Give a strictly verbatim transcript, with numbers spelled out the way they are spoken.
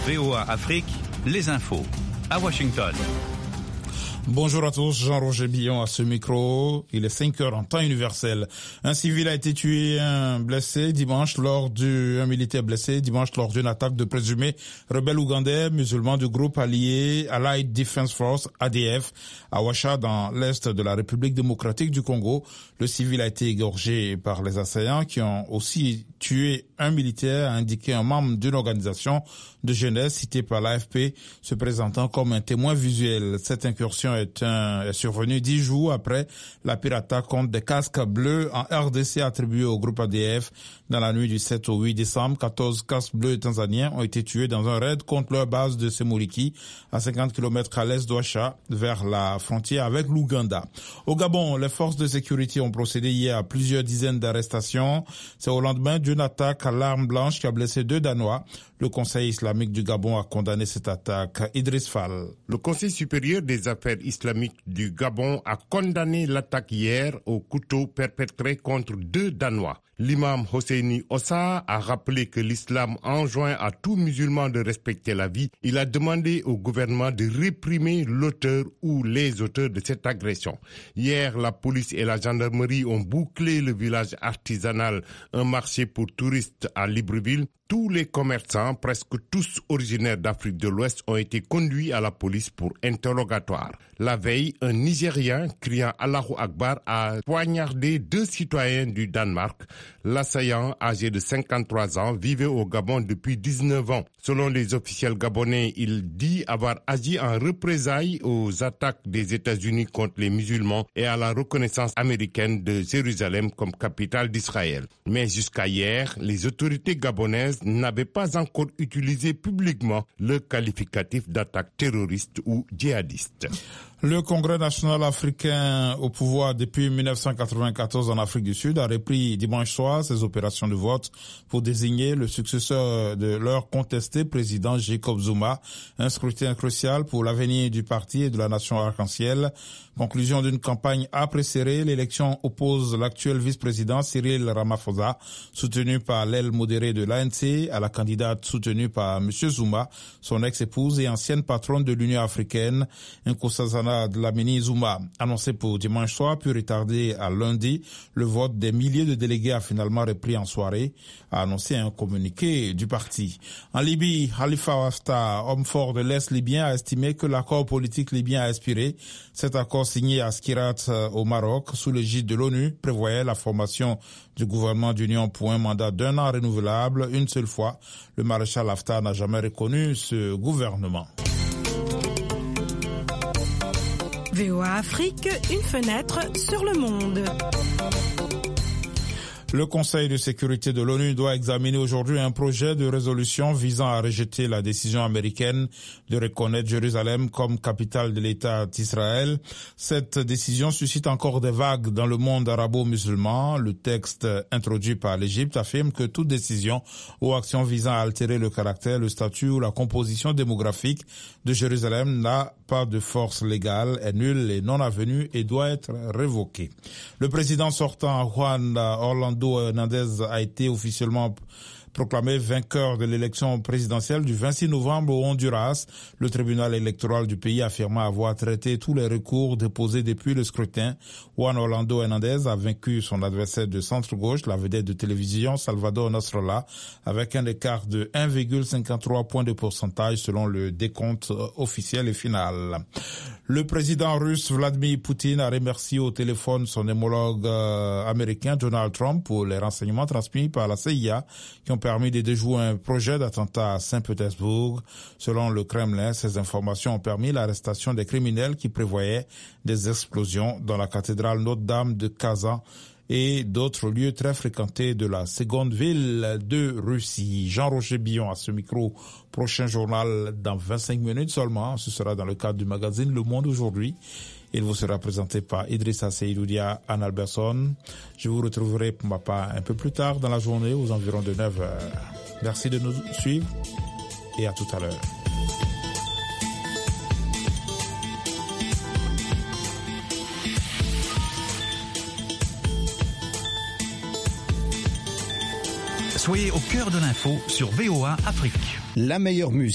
V O A Afrique, les infos. À Washington. Bonjour à tous, Jean-Roger Billon à ce micro. Il est cinq heures en temps universel. Un civil a été tué, un blessé dimanche lors du, un militaire blessé dimanche lors d'une attaque de présumés rebelles ougandais musulmans du groupe allié Allied Defense Force, A D F, à Ouacha dans l'est de la République démocratique du Congo. Le civil a été égorgé par les assaillants qui ont aussi tué un militaire, a indiqué un membre d'une organisation de jeunesse citée par l'A F P, se présentant comme un témoin visuel. Cette incursion est, un, est survenue dix jours après la pire attaque contre des casques bleus en R D C attribués au groupe A D F. Dans la nuit du sept au huit décembre, quatorze casques bleus tanzaniens ont été tués dans un raid contre leur base de Semuliki, à cinquante kilomètres à l'est d'Ouacha, vers la frontière avec l'Ouganda. Au Gabon, les forces de sécurité ont procédé hier à plusieurs dizaines d'arrestations. C'est au lendemain d'une attaque à l'arme blanche qui a blessé deux Danois. Le Conseil islamique du Gabon a condamné cette attaque. Idriss Fall. Le Conseil supérieur des affaires islamiques du Gabon a condamné l'attaque hier au couteau perpétrée contre deux Danois. L'imam Hosseini Ossa a rappelé que l'islam enjoint à tout musulman de respecter la vie. Il a demandé au gouvernement de réprimer l'auteur ou les auteurs de cette agression. Hier, la police et la gendarmerie ont bouclé le village artisanal, un marché pour touristes à Libreville. Tous les commerçants, presque tous originaires d'Afrique de l'Ouest, ont été conduits à la police pour interrogatoire. La veille, un Nigérien criant Allahu Akbar a poignardé deux citoyens du Danemark. L'assaillant, âgé de cinquante-trois ans, vivait au Gabon depuis dix-neuf ans. Selon les officiels gabonais, il dit avoir agi en représailles aux attaques des États-Unis contre les musulmans et à la reconnaissance américaine de Jérusalem comme capitale d'Israël. Mais jusqu'à hier, les autorités gabonaises n'avaient pas encore utilisé publiquement le qualificatif d'attaque terroriste ou djihadiste. Le Congrès national africain au pouvoir depuis mille neuf cent quatre-vingt-quatorze en Afrique du Sud a repris dimanche soir ses opérations de vote pour désigner le successeur de leur contesté président Jacob Zuma. Un scrutin crucial pour l'avenir du parti et de la nation arc-en-ciel. Conclusion d'une campagne âpre et serrée, l'élection oppose l'actuel vice-président Cyril Ramaphosa, soutenu par l'aile modérée de l'A N C, à la candidate soutenue par M. Zuma, son ex-épouse et ancienne patronne de l'Union africaine, Nkosazana Dlamini Zuma. Annoncé pour dimanche soir, puis retardé à lundi, le vote des milliers de délégués a finalement repris en soirée, a annoncé un communiqué du parti. En Libye, Khalifa Haftar, homme fort de l'Est libyen, a estimé que l'accord politique libyen a expiré. Cet accord signé à Skirat au Maroc, sous l'égide de l'ONU, prévoyait la formation du gouvernement d'union pour un mandat d'un an renouvelable une seule fois. Le maréchal Haftar n'a jamais reconnu ce gouvernement. V O A Afrique, une fenêtre sur le monde. Le Conseil de sécurité de l'ONU doit examiner aujourd'hui un projet de résolution visant à rejeter la décision américaine de reconnaître Jérusalem comme capitale de l'État d'Israël. Cette décision suscite encore des vagues dans le monde arabo-musulman. Le texte introduit par l'Égypte affirme que toute décision ou action visant à altérer le caractère, le statut ou la composition démographique de Jérusalem n'a pas de force légale, est nulle et non avenue et doit être révoquée. Le président sortant, Juan Orlando Hernandez, a été officiellement proclamé vainqueur de l'élection présidentielle du vingt-six novembre au Honduras. Le tribunal électoral du pays affirma avoir traité tous les recours déposés depuis le scrutin. Juan Orlando Hernandez a vaincu son adversaire de centre-gauche, la vedette de télévision Salvador Nasrallah, avec un écart de un virgule cinquante-trois points de pourcentage selon le décompte officiel et final. Le président russe Vladimir Poutine a remercié au téléphone son homologue euh, américain Donald Trump pour les renseignements transmis par la C I A qui ont permis de déjouer un projet d'attentat à Saint-Pétersbourg. Selon le Kremlin, ces informations ont permis l'arrestation des criminels qui prévoyaient des explosions dans la cathédrale Notre-Dame de Kazan et d'autres lieux très fréquentés de la seconde ville de Russie. Jean-Roger Billon à ce micro. Prochain journal dans vingt-cinq minutes seulement. Ce sera dans le cadre du magazine Le Monde aujourd'hui. Il vous sera présenté par Idrissa Seydoudia, Anne Alberson. Je vous retrouverai pour ma part un peu plus tard dans la journée aux environs de neuf heures. Merci de nous suivre et à tout à l'heure. Soyez au cœur de l'info sur V O A Afrique. La meilleure musique.